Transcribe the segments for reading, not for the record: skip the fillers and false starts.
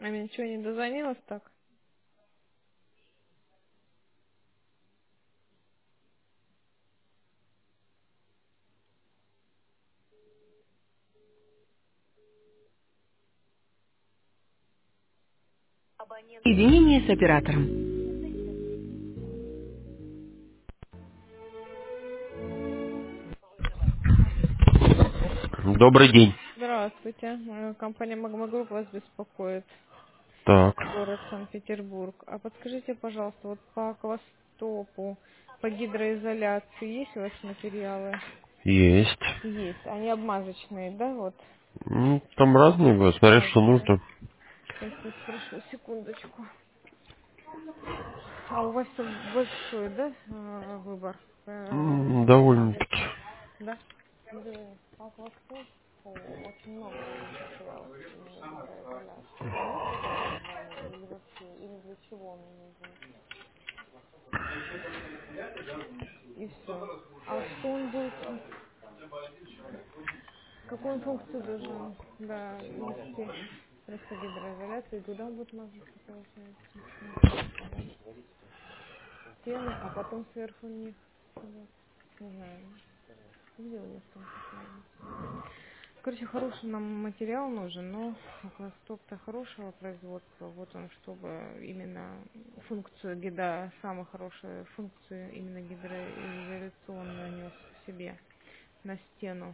А мне ничего не дозвонилось так? Соединение с оператором. Добрый день. Здравствуйте. Компания Магма Групп вас беспокоит. Так, Город Санкт-Петербург. А подскажите, пожалуйста, вот по аквастопу, по гидроизоляции есть у вас материалы? есть. Есть. Они обмазочные, да, вот? Там разные бывают, смотря что Разные. нужно. Сейчас я спрошу, секундочку. А у вас большой, да, выбор Довольно-таки. гидроизоляции? Да? Смотри, аквастоп, очень много есть материалов именно гидроизоляции. Вам есть такое название или вообще, или для чего он нужен? И все. А что он будет, какую он функцию должен, да, нести? Просто гидроизоляция, и куда он будет мазаться, получается? Непонятно, да? Стены, а потом сверху них, вот, не знаю, где у них там какие-нибудь. Короче, хороший нам материал нужен, но аквастоп-то хорошего производства. Вот он, чтобы именно функцию гидра, самую хорошую функцию именно гидроизоляционную нес в себе на стену.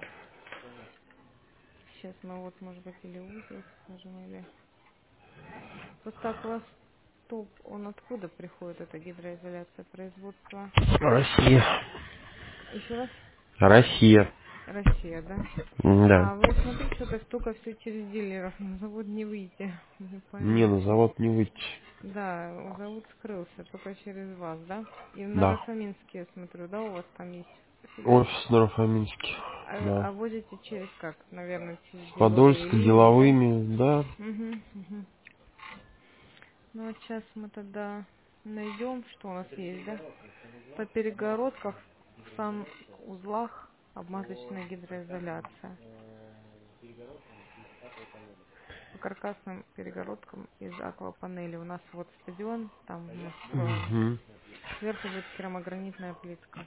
Сейчас мы вот, может быть, или узел скажем, или... Просто аквастоп, он откуда приходит, эта гидроизоляция производства? Россия. Еще раз? Россия. Россия, да? Да. А вы смотрите, что-то столько все через дилеров, на завод не выйти, не Не, пойму. на завод не выйти. Да, завод скрылся, только через вас, да? И на Да. Рафаминске, я смотрю, да, у вас там есть у себя? Офис на Рафаминске. А Да. возите через как? Наверное, через С деловые Подольска, линии, да? деловыми, да. Угу, угу. Ну вот сейчас мы тогда найдем, что у нас есть, да? По перегородкам в санузлах обмазочная гидроизоляция. По каркасным перегородкам из аквапанели. У нас вот стадион, там мы строим. Угу. Сверху будет керамогранитная плитка.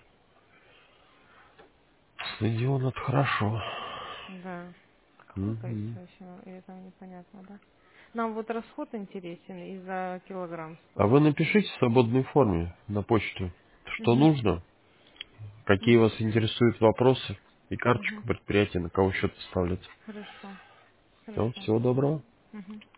Стадион это хорошо. Да. Какое Угу. количество еще? Или там непонятно, да? Нам вот расход интересен и за килограмм А вы стоит. напишите в свободной форме на почту, что Угу. нужно, какие Угу. вас интересуют вопросы и Угу. карточку предприятия, на кого счет выставлять. Хорошо. Все, Хорошо. всего доброго. Угу.